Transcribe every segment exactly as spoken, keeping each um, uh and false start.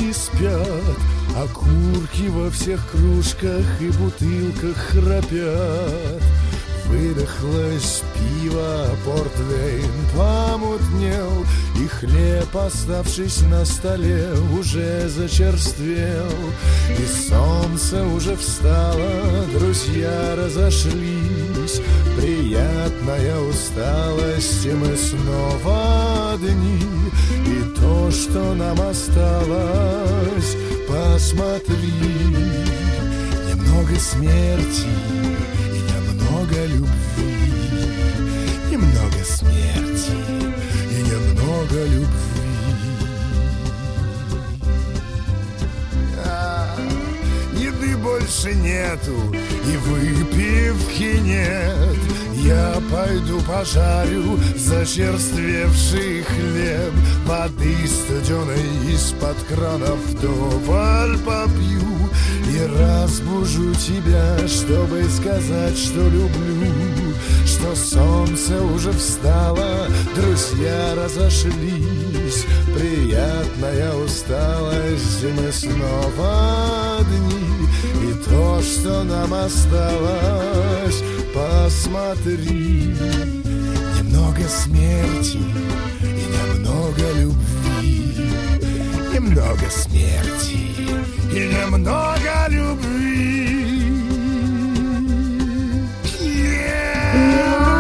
дети спят, окурки во всех кружках и бутылках храпят. Выдохлось пиво, портвейн помутнел, и хлеб, оставшись на столе, уже зачерствел. И солнце уже встало, друзья разошлись. Приятная усталость, и мы снова одни. И то, что нам осталось, посмотри. Немного смерти много любви, немного смерти и немного любви. А, еды больше нету и выпивки нет. Я пойду пожарю зачерствевший хлеб, воды студеной из-под кранов вдоволь попью. И разбужу тебя, чтобы сказать, что люблю, что солнце уже встало, друзья разошлись. Приятная усталость, и мы снова одни. И то, что нам осталось, посмотри. Немного смерти и немного любви, немного смерти и немного любви. Yeah!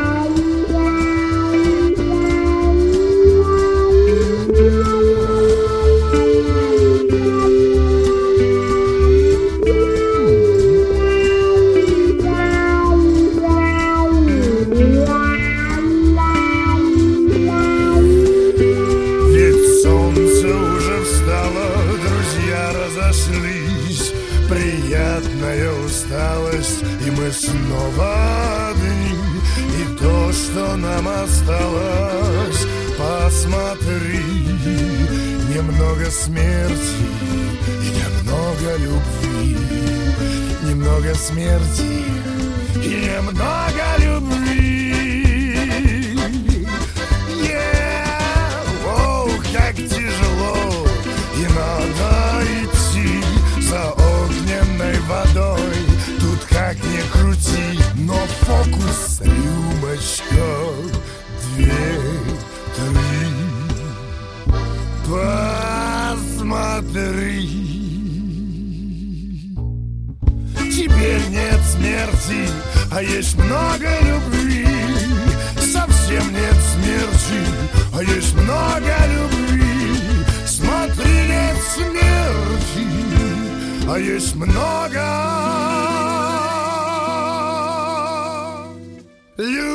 Приятная усталость, и мы снова одни. И то, что нам осталось, посмотри. Немного смерти и немного любви, немного смерти и немного любви. Yeah! Оу, как тяжело, и надо идти за огненной водой. Тут как ни крути, но фокус рюмочка, две, три. Посмотри. Теперь нет смерти, а есть много любви. Совсем нет смерти, а есть много любви. Смотри, нет смерти, а есть много любви.